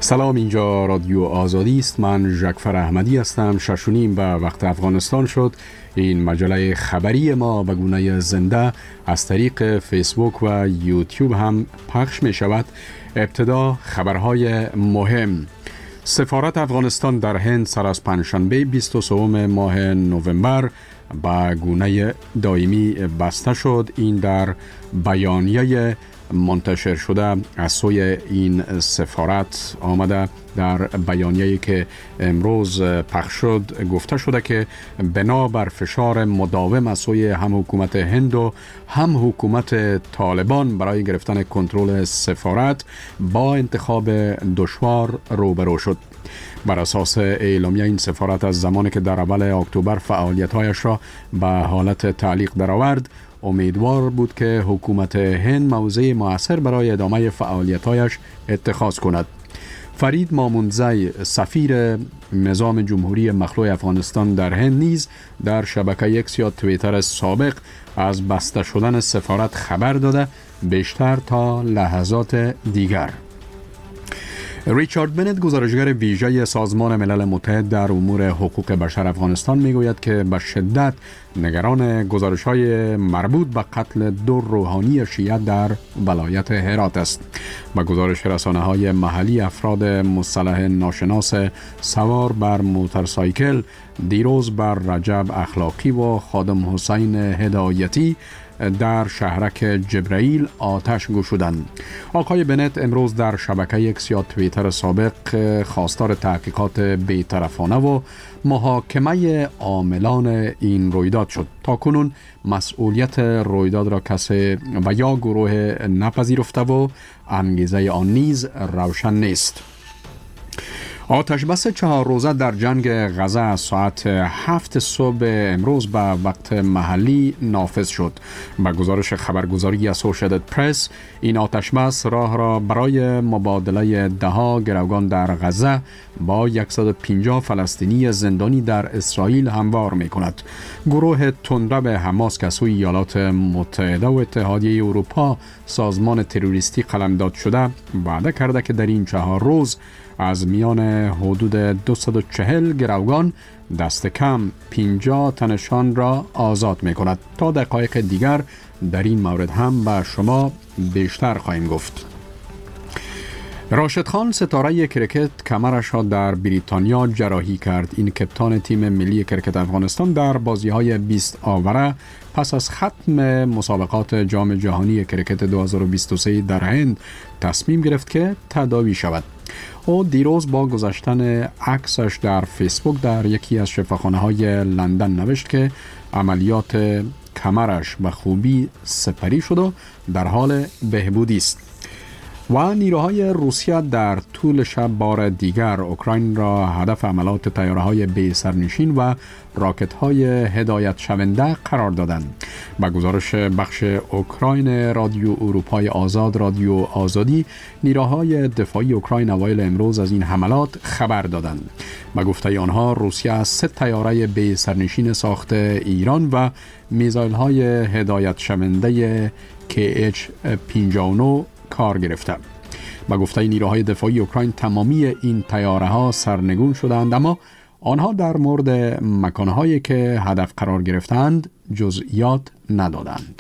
سلام، اینجا رادیو آزادی است. من ژکفر احمدی هستم. 6:30 به وقت افغانستان شد. این مجله خبری ما به گونه زنده از طریق فیسبوک و یوتیوب هم پخش می شود. ابتدا خبرهای مهم. سفارت افغانستان در هند سر از پنجشنبه 23 ماه نوامبر به گونه دائمی بسته شد. این در بیانیه منتشر شده از سوی این سفارت آمده. در بیانیه‌ای که امروز پخش شد گفته شده که بنابر فشار مداوم از سوی هم حکومت هند و هم حکومت طالبان برای گرفتن کنترل سفارت با انتخاب دشوار روبرو شد. بر اساس اعلامیه این سفارت از زمانی که در اول اکتبر فعالیت‌هایش را به حالت تعلیق درآورد امیدوار بود که حکومت هند موضع مؤثر برای ادامه فعالیت‌هایش اتخاذ کند. فرید مامونزی سفیر نظام جمهوری مخلوع افغانستان در هند نیز در شبکه اکس یا توییتر سابق از بسته شدن سفارت خبر داده، بیشتر تا لحظات دیگر. ریچارد بنت، گزارشگر ویژه سازمان ملل متحد در امور حقوق بشر افغانستان، میگوید که به شدت نگران گزارش‌های مربوط به قتل 2 روحانی شیعه در ولایت هرات است. با گزارش رسانه‌های محلی، افراد مسلح ناشناس سوار بر موتورسایکل دیروز بر رجب اخلاقی و خادم حسین هدایتی در شهرک جبرائیل آتش گشودند. آقای بنت امروز در شبکه اکس یا توییتر سابق خواستار تحقیقات بی‌طرفانه و محاکمه عاملان این رویداد شد. تاکنون مسئولیت رویداد را کسی و یا گروه نپذیرفته و انگیزه آن نیز روشن نیست. آتش بس 4 روزه در جنگ غزه از ساعت 7 صبح امروز به وقت محلی نافذ شد. با گزارش خبرگزاری اسوشییتد پرس، این آتش بس راه را برای مبادله 10 گروگان در غزه با 150 فلسطینی زندانی در اسرائیل هموار می کند. گروه تندرو حماس که سوی ایالات متحده و اتحادیه اروپا سازمان تروریستی قلمداد شده وعده کرده که در این 4 روز از میان حدود 240 گروگان دست کم 50 تنشان را آزاد می کند. تا دقایق دیگر در این مورد هم به شما بیشتر خواهیم گفت. راشد خان، ستاره کرکت، کمرش را در بریتانیا جراحی کرد. این کپتان تیم ملی کرکت افغانستان در بازی‌های 20 آوره پس از ختم مسابقات جام جهانی کرکت 2023 در هند تصمیم گرفت که تداوی شود. او دیروز با گذاشتن عکسش در فیسبوک در یکی از شفاخانه‌های لندن نوشت که عملیات کمرش به خوبی سپری شد و در حال بهبودی است. و نیروهای روسیه در طول شب بار دیگر اوکراین را هدف حملات طیاره‌های بی سرنشین و راکت‌های هدایت شونده قرار دادند. با گزارش بخش اوکراین رادیو اروپای آزاد رادیو آزادی، نیروهای دفاعی اوکراین اوایل امروز از این حملات خبر دادند. با گفته آنها روسیه از 3 طیاره بی سرنشین ساخت ایران و میزایل‌های هدایت شونده KH-59 کار گرفته. با گفته نیروهای دفاعی اوکراین تمامی این طیاره‌ها سرنگون شدند، اما آنها در مورد مکانهایی که هدف قرار گرفتند جزئیات ندادند.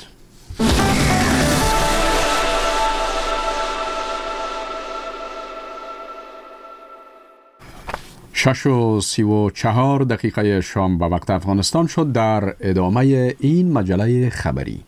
شش و 34 دقیقه شام به وقت افغانستان شد. در ادامه این مجله خبری،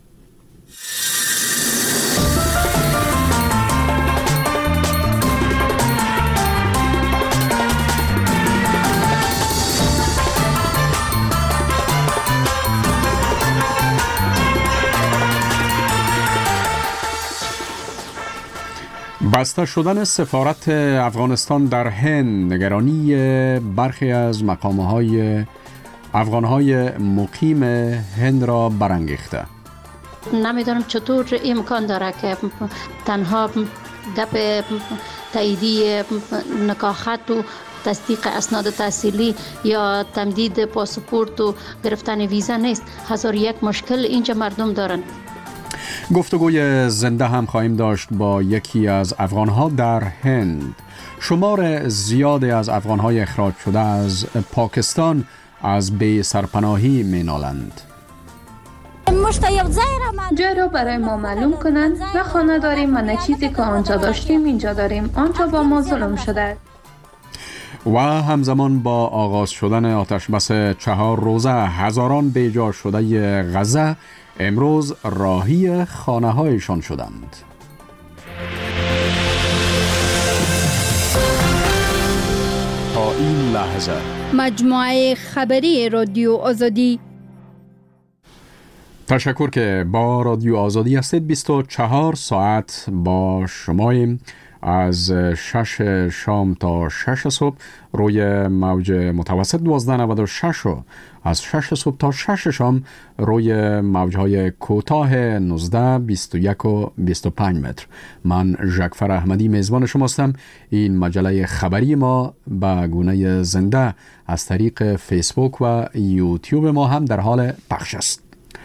بسته شدن سفارت افغانستان در هند نگرانی برخی از مقام‌های افغان‌های مقیم هند را برانگیخته. نمیدونم چطور امکان داره که تنها گپ تاییدی نکاحت و تصدیق اسناد تحصیلی یا تمدید پاسپورت و گرفتن ویزا نیست. 1001 مشکل اینجا مردم دارن. گفتگوی زنده هم خواهیم داشت با یکی از افغانها در هند. شمار زیادی از افغانهای اخراج شده از پاکستان از بی سرپناهی مینالند. جای را برای ما معلوم کنند و خانه داریم و نه چیزی که آنجا داشتیم اینجا داریم. آنجا با ما ظلم شده. و همزمان با آغاز شدن آتشبس 4 روزه هزاران بیجا شده غزه امروز راهی خانه هایشان شدند. تا این لحظه مجموعه خبری رادیو آزادی. تشکر که با رادیو آزادی هستید. 24 ساعت با شماییم از 6 شام تا 6 صبح روی موج متوسط 1296 و از 6 صبح تا 6 شام روی موجهای کوتاه 19 21 و 25 متر. من ژکفر احمدی میزبان شماستم. این مجله خبری ما به گونه زنده از طریق فیسبوک و یوتیوب ما هم در حال پخش است.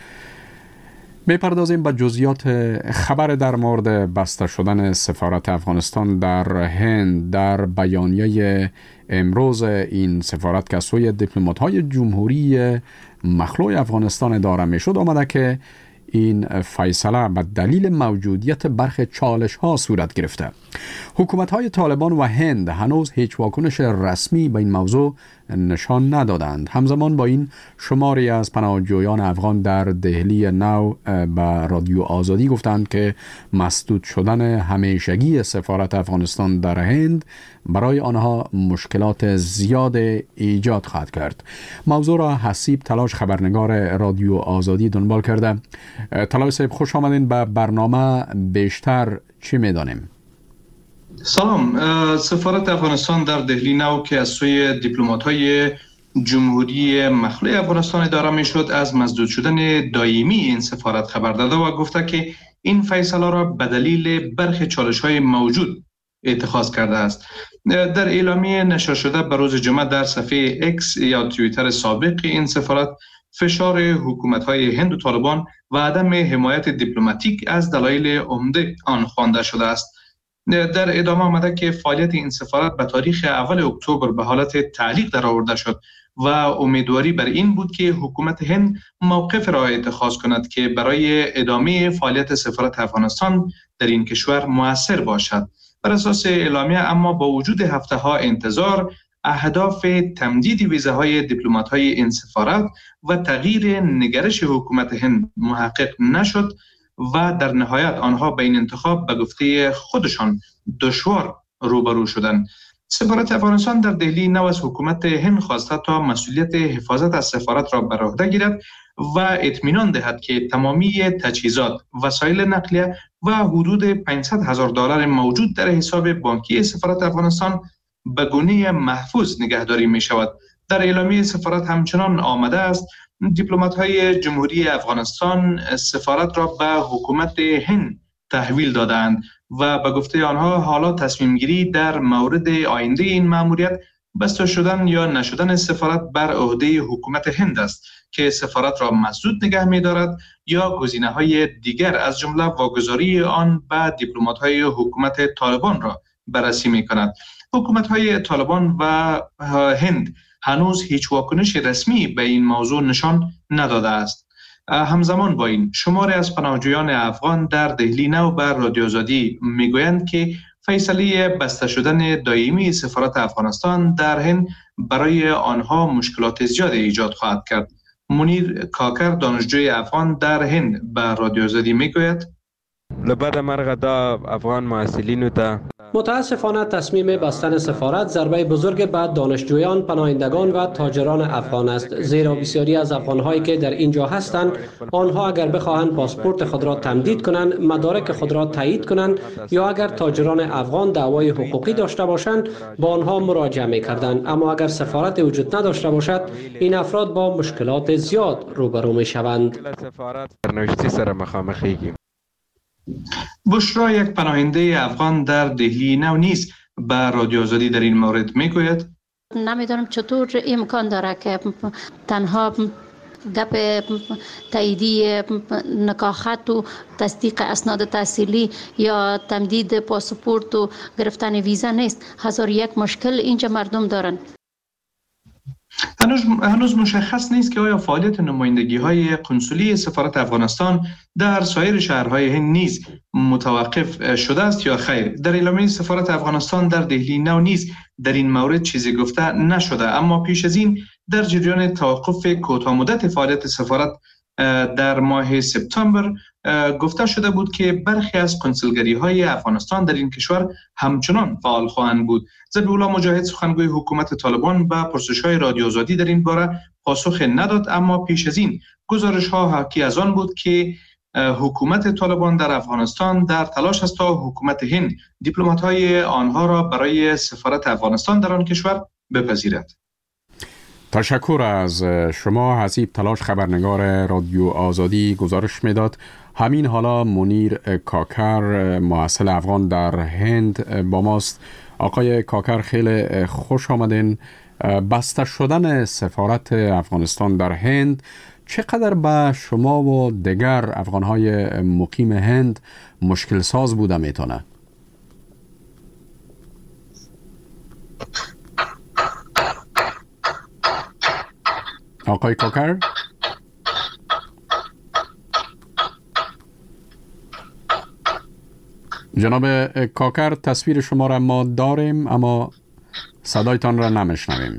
می‌پردازیم به جزئیات خبر در مورد بسته شدن سفارت افغانستان در هند. در بیانیه امروز این سفارت که سوی دیپلمات‌های جمهوری مخلوع افغانستان اداره می‌شد آمده که این فیصله به دلیل موجودیت برخی چالش‌ها صورت گرفته. حکومت‌های طالبان و هند هنوز هیچ واکنش رسمی به این موضوع نشان ندادند. همزمان با این شماری از پناهجویان افغان در دهلی نو به رادیو آزادی گفتند که مسدود شدن همیشگی سفارت افغانستان در هند برای آنها مشکلات زیاد ایجاد خواهد کرد. موضوع را حسیب تلاش خبرنگار رادیو آزادی دنبال کرده. تلاش صاحب خوش آمدین به برنامه. بیشتر چی می‌دانیم؟ سلام. سفارت افغانستان در دهلی نو که از سوی دیپلمات‌های جمهوری مخلوع افغانستان اداره می‌شد از مسدود شدن دائمی این سفارت خبر داده و گفته که این فیصله را به دلیل برخی چالش‌های موجود اتخاذ کرده است. در اعلامیه نشر شده به روز جمعه در صفحه اکس یا توییتر سابق این سفارت فشار حکومت‌های هند و طالبان و عدم حمایت دیپلماتیک از دلایل عمده آن خوانده شده است. در ادامه آمده که فعالیت این سفارت به تاریخ اول اکتبر به حالت تعلیق درآورده شد و امیدواری بر این بود که حکومت هند موقف را اتخاذ کند که برای ادامه فعالیت سفارت افغانستان در این کشور مؤثر باشد. بر اساس اعلامیه اما با وجود هفته‌ها انتظار، اهداف تمدید ویزاهای دیپلمات‌های این سفارت و تغییر نگرش حکومت هند محقق نشد و در نهایت آنها به این انتخاب به گفته خودشان دشوار روبرو شدند. سفارت افغانستان در دهلی نو از حکومت هند خواسته تا مسئولیت حفاظت از سفارت را بر عهده گیرد و اطمینان دهد که تمامی تجهیزات، وسایل نقلیه و حدود $500,000 موجود در حساب بانکی سفارت افغانستان به گونه محفوظ نگهداری می شود. در اعلامیه سفارت همچنان آمده است دیپلمات‌های جمهوری افغانستان سفارت را به حکومت هند تحویل دادند و به گفته آنها حالا تصمیم گیری در مورد آینده این مأموریت بسته شدن یا نشدن سفارت بر عهده حکومت هند است که سفارت را مسدود نگه می‌دارد یا گزینه‌های دیگر از جمله واگذاری آن به دیپلمات‌های حکومت طالبان را بررسی می‌کند. حکومت‌های طالبان و هند هنوز هیچ واکنش رسمی به این موضوع نشان نداده است. همزمان با این شماری از پناهجویان افغان در دهلی نو بر رادیو آزادی میگویند که فیصله بسته شدن دائمی سفارت افغانستان در هند برای آنها مشکلات زیاد ایجاد خواهد کرد. منیر کاکر دانشجوی افغان در هند به رادیو آزادی میگوید لبد مرغ دا افغان محصلین تا متاسفانه تصمیم بستن سفارت ضربه بزرگ به دانشجویان، پناهندگان و تاجران افغان است، زیرا بسیاری از افغان‌هایی که در اینجا هستند آنها اگر بخواهند پاسپورت خود را تمدید کنند، مدارک خود را تایید کنند یا اگر تاجران افغان دعوای حقوقی داشته باشند با آنها مراجعه می‌کردند، اما اگر سفارت وجود نداشته باشد این افراد با مشکلات زیاد روبرو می‌شوند. سفارت سرنوشتی سره مخامخیم. بشرا یک پناهنده افغان در دهلی نو نیز به رادیو آزادی در این مورد میگوید نمیدونم چطور امکان داره که تنها گپ تاییدی نکاحت و تصدیق اسناد تحصیلی یا تمدید پاسپورت و گرفتن ویزا نیست. هزار یک مشکل اینجا مردم دارن. هنوز مشخص نیست که آیا فعالیت نمایندگی‌های قنسولی سفارت افغانستان در سایر شهرهای هند نیز متوقف شده است یا خیر. در اعلامیه سفارت افغانستان در دهلی نو نیز در این مورد چیزی گفته نشده، اما پیش از این در جریان توقف کوتاه مدت فعالیت سفارت در ماه سپتامبر گفته شده بود که برخی از کنسولگری‌های افغانستان در این کشور همچنان فعال خواهند بود. ذبیح‌الله مجاهد سخنگوی حکومت طالبان به پرسش‌های رادیو آزادی در این باره پاسخ نداد، اما پیش از این گزارش‌ها حاکی از آن بود که حکومت طالبان در افغانستان در تلاش است تا حکومت هند دیپلمات‌های آنها را برای سفارت افغانستان در آن کشور بپذیرد. تشکر از شما. حسیب تلاش خبرنگار رادیو آزادی گزارش میداد. همین حالا منیر کاکر محصل افغان در هند با ماست. آقای کاکر خیلی خوش آمدین. بسته شدن سفارت افغانستان در هند چقدر به شما و دیگر افغانهای مقیم هند مشکل ساز بوده میتونه؟ آقای کاکر؟ جناب کاکر، تصویر شما را ما داریم اما صدایتان را نمیشنویم.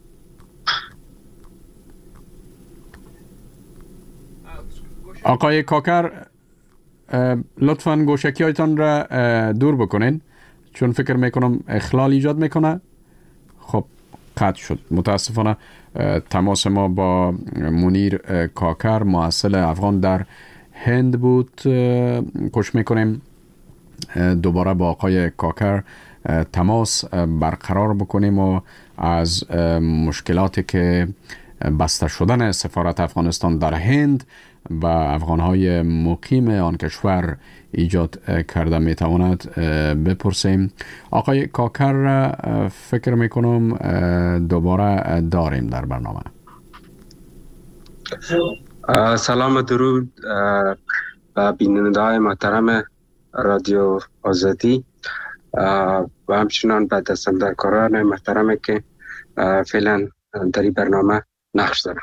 آقای کاکر، لطفاً گوشکی هایتان را دور بکنین چون فکر میکنم اخلال ایجاد میکنه. خب قطع شد. متاسفانه تماس ما با منیر کاکر محصل افغان در هند بود. کوشش میکنیم دوباره با آقای کاکر تماس برقرار بکنیم و از مشکلاتی که بسته شدن سفارت افغانستان در هند و افغانهای مقیم آن کشور ایجاد کرده میتواند بپرسیم. آقای کاکر را فکر میکنم دوباره داریم در برنامه. سلام و درود و بیننده‌های محترم رادیو آزادی و همچنان به دستاندرکاران محترم که فعلا در این برنامه نقش دارم.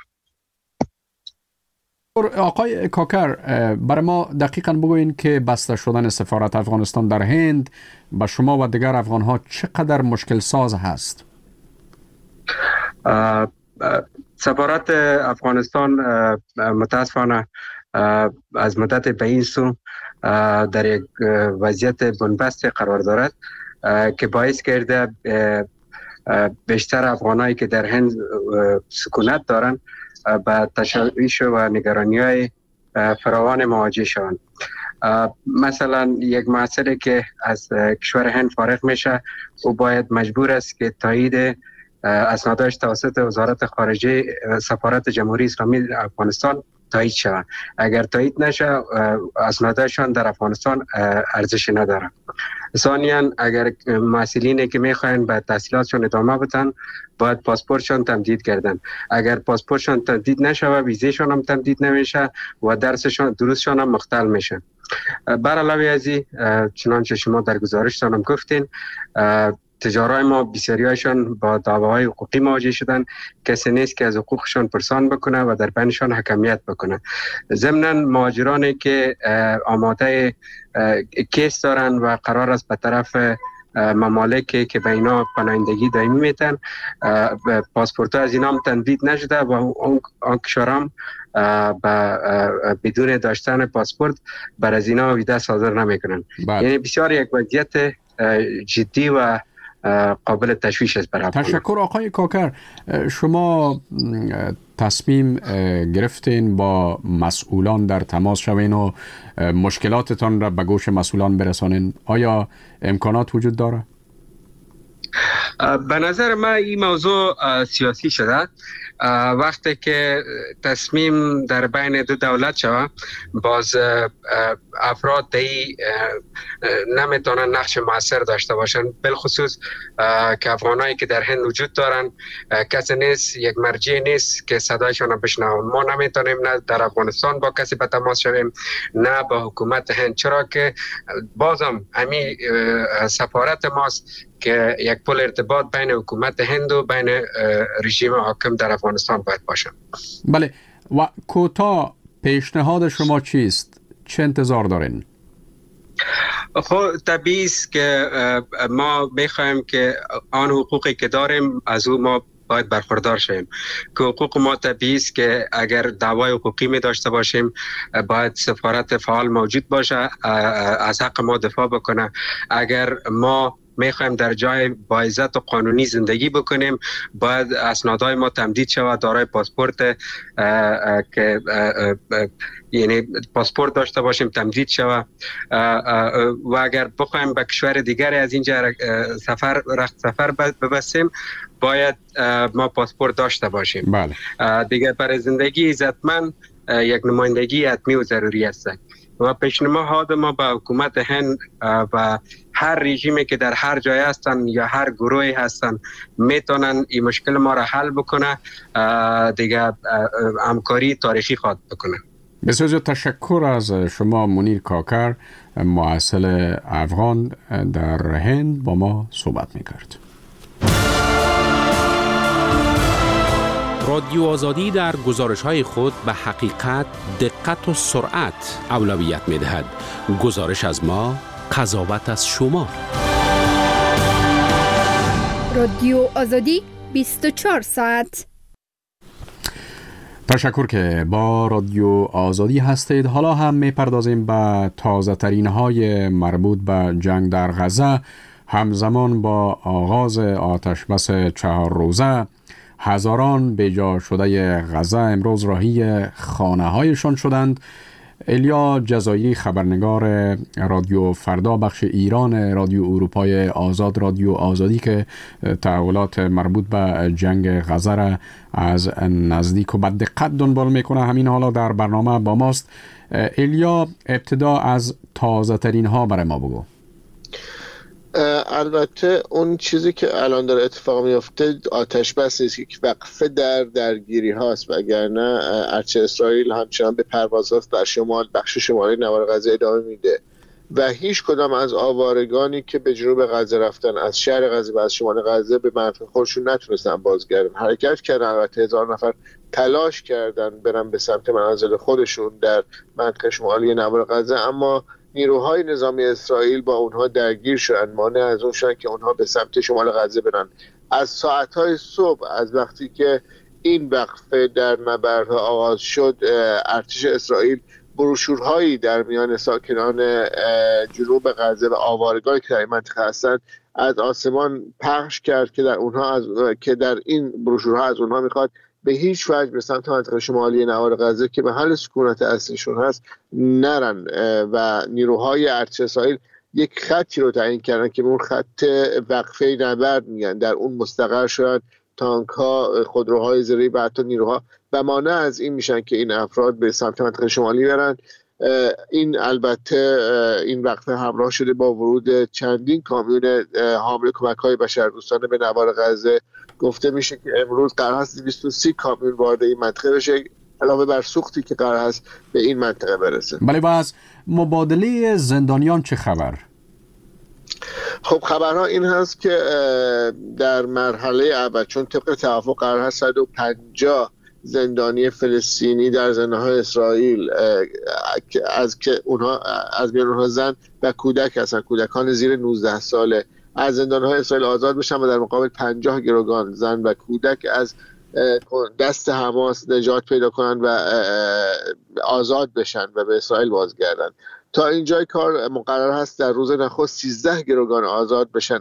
آقای کاکر، برای ما دقیقاً بگوین که بسته شدن سفارت افغانستان در هند به شما و دیگر افغان‌ها چقدر مشکل ساز هست؟ سفارت افغانستان متاسفانه از مدت به این سو در یک وضعیت بنبست قرار دارد که باعث کرده بیشتر افغانایی که در هند سکونت دارند با تشویش و نگرانی‌های فراوان مواجه شوند. مثلا یک محصلی که از کشور هند فارغ میشه او باید مجبور است که تایید اسنادش توسط وزارت خارجه سفارت جمهوری اسلامی افغانستان تایید شود. اگر تایید نشه اسنادشان در افغانستان ارزشی نداره. ثانیاً اگر محصلینی که میخواین به تحصیلاتشون ادامه بدن باید پاسپورتشان تمدید کردن. اگر پاسپورتشان تمدید نشه و ویزاشون هم تمدید نمیشه و دروسشان هم مختل میشه. بر علاوه از این چنانچه شما در گزارشتان هم گفتین تجارای ما بسیاریشان با دعواهای حقوقی مواجه شدن. کسی نیست که از حقوقشان پرسان بکنه و در بینشان حکمیت بکنه. ضمناً مهاجرانی که آماده کیس دارن و قرار است به طرف ممالکی که به اینا پناهندگی دائمی میتن پاسپورت از اینا هم تمدید نشده و اون کشورام بدون داشتن پاسپورت بر از اینا ویزا صادر نمیکنن. یعنی بسیار یک وضعیت جدی و قابل تشویش است برای تشکر. آقای کاکر، شما تصمیم گرفتین با مسئولان در تماس شوین و مشکلاتتان را به گوش مسئولان برسانین. آیا امکانات وجود داره؟ به نظر من این موضوع سیاسی شده. وقتی که تصمیم در بین دو دولت شود، باز افراد دی نمیتونن نقش موثر داشته باشن، بالخصوص که افغانایی که در هند وجود دارن کسی نیست، یک مرجع نیست که صدایشان بشنوند. ما نمیتونیم نه در افغانستان با کسی به تماس شویم نه با حکومت هند، چرا که بازم همین سفارت ماست که یک پل ارتباط بین حکومت هند و بین رژیم حاکم در افغانستان باید باشه. بله، و کوتاه پیشنهاد شما چیست؟ چه انتظار دارین؟ خب طبیعی است که ما میخوایم که آن حقوقی که داریم از او ما باید برخوردار شویم. که حقوق ما طبیعی است که اگر دعوای حقوقی می داشته باشیم باید سفارت فعال موجود باشه، از حق ما دفاع بکنه. اگر ما میخوایم در جای با عزت و قانونی زندگی بکنیم باید اسنادهای ما تمدید شود، دارای پاسپورت که یعنی پاسپورت داشته باشیم تمدید شود، و اگر بخوایم به کشور دیگری از اینجا سفر ببستیم باید ما پاسپورت داشته باشیم. بله. دیگه برای زندگی عزتمند یک نمایندگی حتمی و ضروری است. و پیشنهاد ما به حکومت هند و هر رژیمی که در هر جای هستن یا هر گروهی هستن میتونن این مشکل ما را حل بکنه، دیگه همکاری تاریخی خواهد بکنه. بسیار زیاد تشکر از شما منیر کاکر، محصل افغان در هند با ما صحبت میکرد. رادیو آزادی در گزارش‌های خود به حقیقت، دقت و سرعت اولویت می‌دهد. گزارش از ما، قضاوت از شما. رادیو آزادی 24 ساعت. تشکر که با رادیو آزادی هستید. حالا هم می‌پردازیم به تازه ترین های مربوط به جنگ در غزه. همزمان با آغاز آتش بس 4 روزه، هزاران بیجا شده غزه امروز راهی خانه هایشان شدند. الیا جزایری، خبرنگار رادیو فردا بخش ایران رادیو اروپای آزاد رادیو آزادی که تحولات مربوط به جنگ غزه را از نزدیک و به دقت دنبال میکنه، همین حالا در برنامه با ماست. الیا، ابتدا از تازه ترین ها برای ما بگو. البته اون چیزی که الان داره اتفاق میفته آتش بس نیست، یک وقفه در درگیری هاست، وگرنه ارتش اسرائیل همچنان به پروازات در شمال بخش شمالی نوار غزه ادامه میده و هیچ کدام از آوارگانی که به جنوب غزه رفتن از شهر غزه و از شمال غزه به منطقه خودشون نتونستن بازگردن. حرکت کردن، البته 1000 نفر تلاش کردن برن به سمت منازل خودشون در منطقه شمالی نوار غزه، اما نیروهای نظامی اسرائیل با اونها درگیر شدن، مانع از اون شدن که اونها به سمت شمال غزه برن. از ساعتهای صبح، از وقتی که این وقفه در نبردها آغاز شد، ارتش اسرائیل بروشورهایی در میان ساکنان جنوب غزه و آوارگانی که در این منطقه هستند از آسمان پخش کرد که در این بروشورها از اونها میخواد به هیچ وجه به سمت منطقه شمالی نوار غزه که محل سکونت اصلیشون هست نرن و نیروهای ارتش اسرائیل یک خطی رو تعیین کردن که اون خط وقفه نبرد میگن، در اون مستقر شدن تانک ها، خودروهای زیره‌ای و حتی نیروها و مانع از این میشن که این افراد به سمت منطقه شمالی برن. این البته این وقفه همراه شده با ورود چندین کامیون حامل کمک‌های بشردوستانه به نوار غزه. گفته میشه که امروز قرار هست 230 کامیون وارد این منطقه بشه، علاوه بر سوختی که قرار هست به این منطقه برسه. بله، و از مبادله زندانیان چه خبر؟ خب خبرها این هست که در مرحله اول، چون طبق توافق قرار هست 150 زندانی فلسطینی در زندان‌های اسرائیل از میان اونها زن و کودک هستن، کودکان زیر 19 ساله، از زندان‌های اسرائیل آزاد بشن و در مقابل 50 گروگان زن و کودک از دست حماس نجات پیدا کنن و آزاد بشن و به اسرائیل بازگردن. تا اینجای کار مقرر هست در روز نخست 13 گروگان آزاد بشن،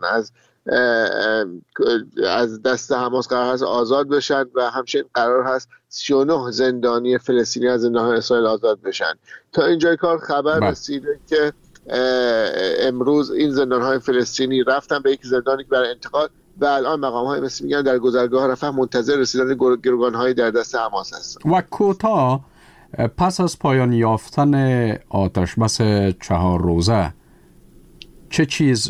از دست حماس قرار هست آزاد بشن و همچنین قرار هست 39 زندانی فلسطینی از زندان‌های اسرائیل آزاد بشن. تا اینجای کار خبر رسیده که امروز این زندان‌های فلسطینی رفتن به یک زندانی که برای انتقال و الان مقام‌های مثل میگن در گذرگاه رفح منتظر رسیدن گروگان‌های در دست حماس هستند. و کوتاه پس از پایان یافتن آتشبس 4 روزه چه چیز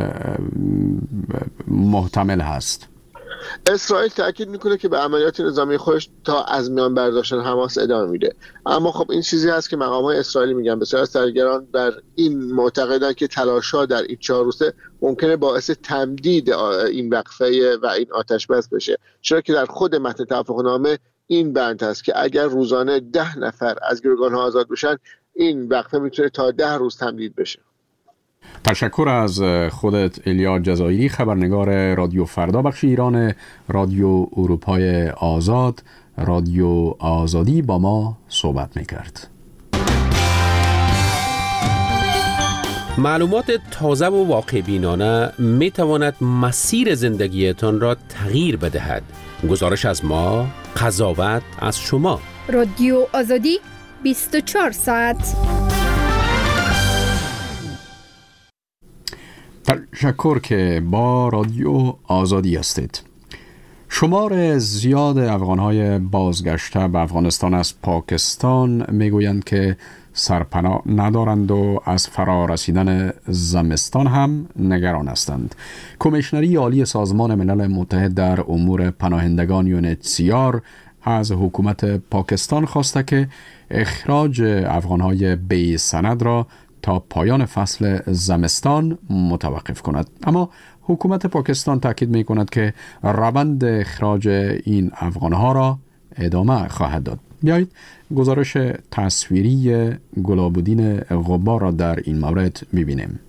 محتمل هست؟ اسرائیل تاکید میکنه که به عملیات نظامی خودش تا از میان برداشتن حماس ادامه میده، اما خب این چیزی هست که مقام‌های اسرائیلی میگن. بسیار از تحلیلگران بر این معتقدن که تلاش‌ها در این 4 روزه ممکنه باعث تمدید این وقفه و این آتش‌بس بشه، چرا که در خود متن توافقنامه این بند هست که اگر روزانه 10 نفر از گروگان‌ها آزاد بشن این وقفه میتونه تا 10 روز تمدید بشه. تشکر از خودت ایلیا جزایری، خبرنگار رادیو فردا بخش ایران رادیو اروپای آزاد، رادیو آزادی با ما صحبت میکرد. معلومات تازه و واقع بینانه می تواند مسیر زندگیتان را تغییر بدهد. گزارش از ما، قضاوت از شما. رادیو آزادی 24 ساعت. تشکر که با رادیو آزادی هستید. شمار زیاد افغانهای بازگشته به افغانستان از پاکستان میگویند که سرپناه ندارند و از فرا رسیدن زمستان هم نگران هستند. کمیشنری عالی سازمان ملل متحد در امور پناهندگان UNHCR از حکومت پاکستان خواسته که اخراج افغانهای بی سند را تا پایان فصل زمستان متوقف کند. اما حکومت پاکستان تاکید می کند که روند اخراج این افغانها را ادامه خواهد داد. بیایید گزارش تصویری گلابودین غبار را در این مورد ببینیم.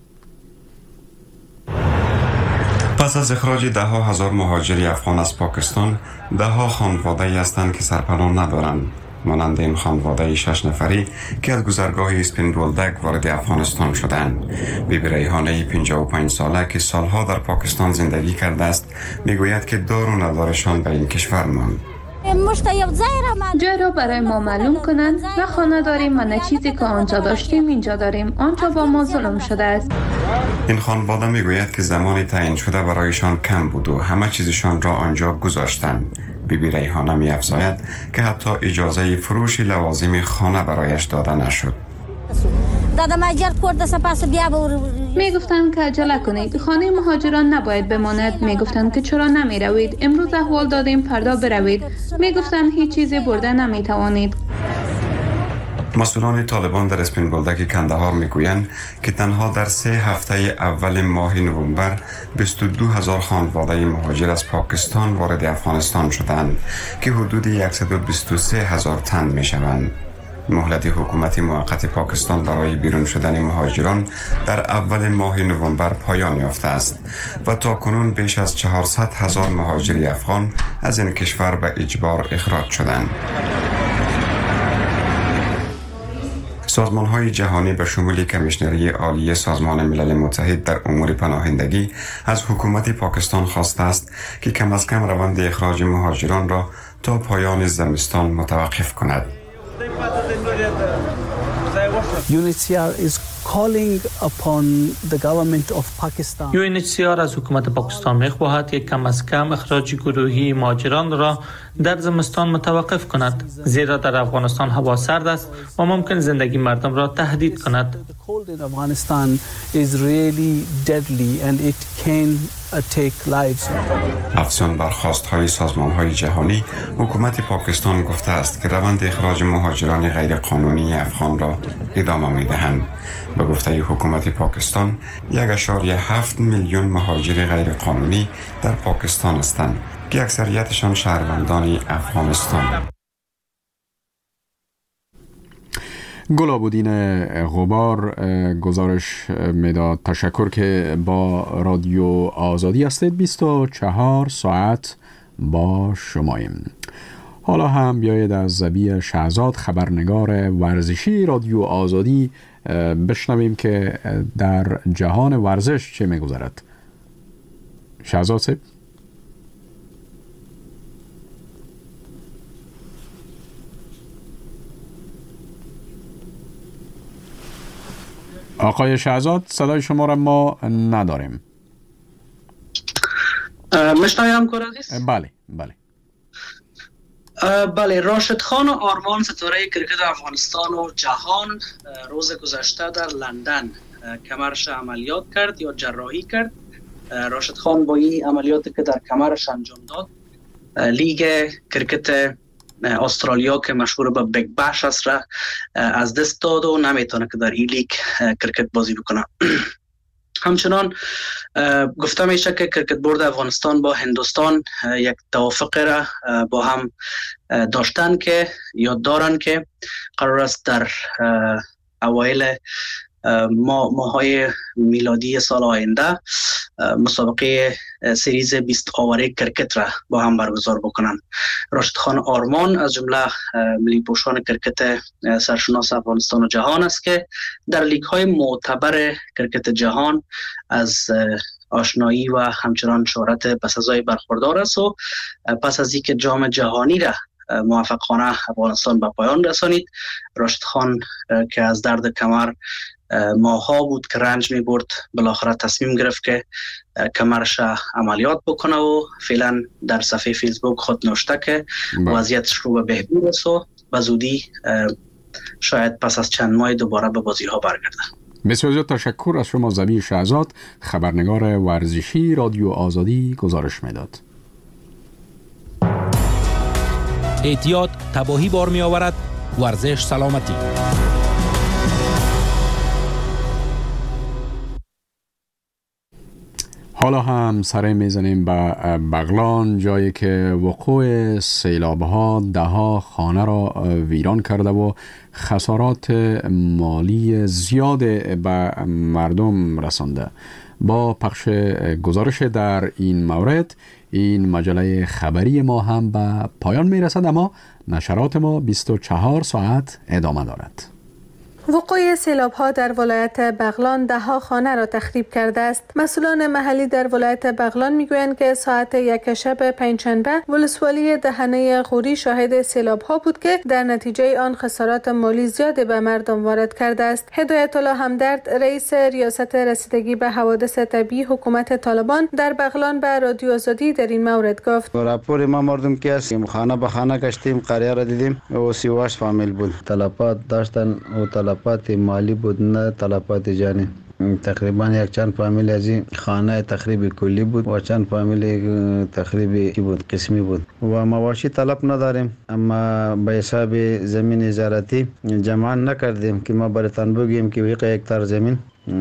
پس از اخراج 10,000 مهاجر افغان از پاکستان، 10 خانواده هستند که سرپناه ندارند. مانند این خانواده 6 نفری که از گذرگاه اسپین بولدک وارد افغانستان شدند. بیبی ریحانه 55 ساله که سالها در پاکستان زندگی کرده است میگوید که دار و ندارشان به این کشور ماند. جای را برای ما معلوم کنند و خانه داریم و نه چیزی که آنجا داشتیم اینجا داریم. آنجا با ما ظلم شده است. این خانواده میگوید که زمان تعیین شده برایشان کم بود و همه چیزشان را آنجا گذاشتند. بیبی ریحانه می افزاید که حتی اجازه فروش لوازم خانه برایش داده نشد. می گفتند که عجله کنید، خانه مهاجران نباید بماند. می گفتند که چرا نمی روید، امروز احوال دادیم فردا بروید. می گفتند هیچ چیزی برده نمی توانید. مسئولان طالبان در اسپین بولدک کندهار میگویند که تنها در 3 هفته اول ماه نوامبر 22,000 خانواده مهاجر از پاکستان وارد افغانستان شدند که حدود 123,000 تن میشوند. مهلت حکومت موقت پاکستان برای بیرون شدن مهاجران در اول ماه نوامبر پایان یافته است و تاکنون بیش از 400,000 مهاجر افغان از این کشور به اجبار اخراج شدند. سازمان‌های جهانی به شمول کمیشنری عالی سازمان ملل متحد در امور پناهندگی از حکومت پاکستان خواسته است که کم از کم روند اخراج مهاجران را تا پایان زمستان متوقف کند. UNHCR is calling upon the government of Pakistan. UNHCR از حکومت پاکستان می‌خواهد که کم از کم اخراج گروهی مهاجران را در زمستان متوقف کند، زیرا در افغانستان هوا سرد است و ممکن زندگی مردم را تهدید کند. The cold in Afghanistan is really deadly and it can take lives. افزون بر خواست‌های سازمان‌های جهانی، حکومت پاکستان گفته است که روند اخراج مهاجران غیرقانونی افغان را ادامه می‌دهند. به گفته حکومت پاکستان 1.7 میلیون مهاجر غیرقانونی در پاکستان هستند که اکثریتشان شهروندان افغانستان. گلابودین غبار گزارش میداد. تشکر که با رادیو آزادی هستید. 24 ساعت با شماییم. حالا هم بیایید از زبی شهزاد، خبرنگار ورزشی رادیو آزادی، بشنویم که در جهان ورزش چه میگذرد. شهزاد صاحب. آقای شهزاد، صدای شما را ما نداریم. مشنای همکار عزیز؟ بله بله، راشد خان آرمان ستاره کرکت افغانستان و جهان روز گذشته در لندن کمرش عملیات کرد یا جراحی کرد. راشد خان با این عملیاتی که در کمرش انجام داد لیگ کرکت استرالیا که مشهور به بیگ بش است را از دست داد و نمیتونه که در این لیگ کرکت بازی بکنه. همچنان گفته میشه که کرکت بورد افغانستان با هندوستان یک توافق را با هم داشتن که یاد دارن که قرار است در اوایل ماهای میلادی سال آینده مسابقه سریز 20 آوره کرکت را با هم برگزار بکنن. راشد خان آرمان از جمله ملی پوشان کرکت سرشناس افغانستان و جهان است که در لیگ های معتبر کرکت جهان از آشنایی و همچنان شهرت بسزای برخوردار است و پس از اینکه جام جهانی را موفقانه افغانستان به پایان رسانید، راشد خان که از درد کمر ماها بود که رنج می برد، بالاخره تصمیم گرفت که کمرش عملیات بکنه و فعلا در صفحه فیسبوک خود نوشته که وضعیتش رو به بهبود است و به زودی شاید پس از چند ماه دوباره به بازی ها برگرده. بسیار زیاد تشکر از شما زبی شهزاد، خبرنگار ورزشی رادیو آزادی گزارش میداد. اعتیاد تباهی بار می آورد، ورزش سلامتی. حالا هم سر میزنیم به بغلان، جایی که وقوع سیلاب‌ها ده‌ها خانه را ویران کرده و خسارات مالی زیاد به مردم رسانده. با پخش گزارش در این مورد این مجله خبری ما هم به پایان میرسد، اما نشرات ما 24 ساعت ادامه دارد. وقوع سیلاب‌ها در ولایت بغلان ده‌ها خانه را تخریب کرده است. مسئولان محلی در ولایت بغلان میگویند که ساعت 1 شب پنجشنبه ولسوالی دهنه غوری شاهد سیلاب‌ها بود که در نتیجه آن خسارات مالی زیاد به مردم وارد کرده است. هدایت الله همدرد، رئیس ریاست رسیدگی به حوادث طبیعی حکومت طالبان در بغلان به رادیو آزادی در این مورد گفت: راپور ما مردم که است خانه به خانه گشتیم، قریه را دیدیم و 38 فامیل بود. تلفات داشتن و تلفات مالی بود، نه تلفات جانی. تقریبا یک چند فامیل از این خانه تخریب کلی بود و چند فامیل تخریب بود قسمی بود و مواشی طلب نداریم، اما به حساب زمین اجارتی جمع نکردیم که ما براتون بگیم که 1 هکتار زمین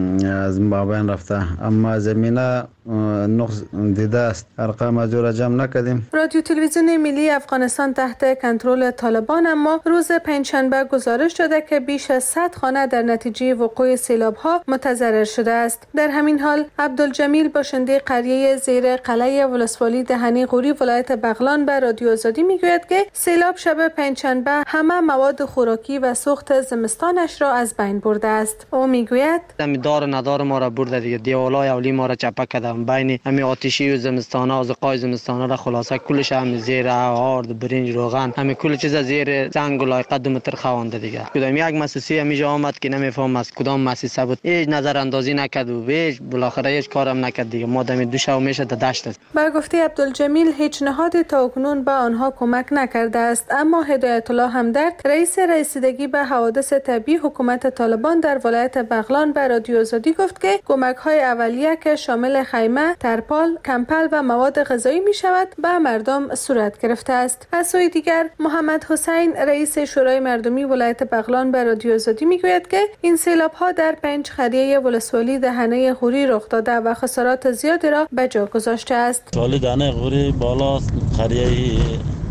از مابین رفته، اما زمینه نقص دیده است، ارقام از را جمع نکردیم. رادیو تلویزیون ملی افغانستان تحت کنترل طالبان اما روز پنجشنبه گزارش داده که بیش از 100 خانه در نتیجه وقوع سیلاب‌ها متضرر شده است. در همین حال عبدالجمیل باشنده قریه زیر قلعه ولسوالی دهنه غوری ولایت بغلان به رادیو آزادی میگوید که سیلاب شب پنجشنبه همه مواد خوراکی و سوخت زمستانش را از بین برده است. او میگوید دار ندار ما را برده دیگه، دیوالای اولی ما را چپه کردم، بین همین آتشی و زمستانه از قای زمستانه را خلاصه کلش هم زیر آرد برنج روغن همین کل چیز زیر زنگ و لایقه 2 متر خوانده دیگه. کدام یک مؤسسه همیشه آمد که نمیفهم از کدام مؤسسه بود، هیچ نظر اندازی نکرد و هیچ بالاخره هیچ کارم نکرد دیگه. ما دم 2 شب میشه در دشت است. با گفته عبدالجمیل هیچ نهادی تاکنون به آنها کمک نکرده است، اما هدایت الله همدرد، رئیس رسیدگی به حوادث طبیعی حکومت طالبان در ولایت بغلان به رادیو آزادی گفت که کمک‌های اولیه که شامل خیمه، ترپال، کمپل و مواد غذایی می شود به مردم صورت گرفته است. از سوی دیگر محمد حسین، رئیس شورای مردمی ولایت بغلان به رادیو آزادی می گوید که این سیلاب‌ها در 5 قریه ولسوالی دهنه غوری رخ داده و خسارات زیادی را به جا گذاشته است. ولسوالی دهنه غوری بالا، قریه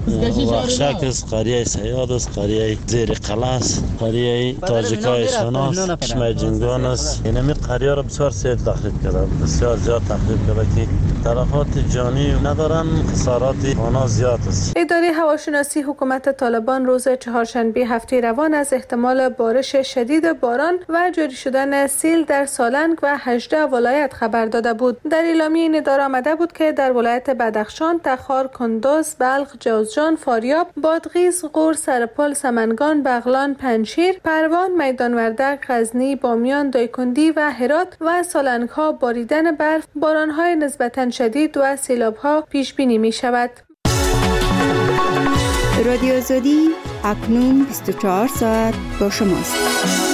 وحشک است، قریه سیاد است، قریه زیر قلعه است، قریه تاجیکای شناس، چشمه جنگان است. اینمی قریه را بسیار سیل تخریب کرده، بسیار زیاد تخریب کرده که تلفات جانی ندارن، خسارات آنها زیاد است. اداره هواشناسی حکومت طالبان روز چهارشنبه هفته روان از احتمال بارش شدید باران و جاری شدن سیل در سالنگ و 18 ولایت خبر داده بود. در اعلامیه این اداره آمده بود که در ولایت بدخشان، تخار، کندوز، بلخ، جوزجان یزدجان، فاریاب، بادغیس، غور، سرپال، سمنگان، بغلان، پنجشیر، پروان، میدان وردک، غزنی، بامیان، دایکندی و هرات و سالنگ‌ها باریدن برف، باران‌های نسبتاً شدید و سیلاب‌ها پیش بینی می‌شود. رادیو آزادی اکنون 24 ساعت با شماست.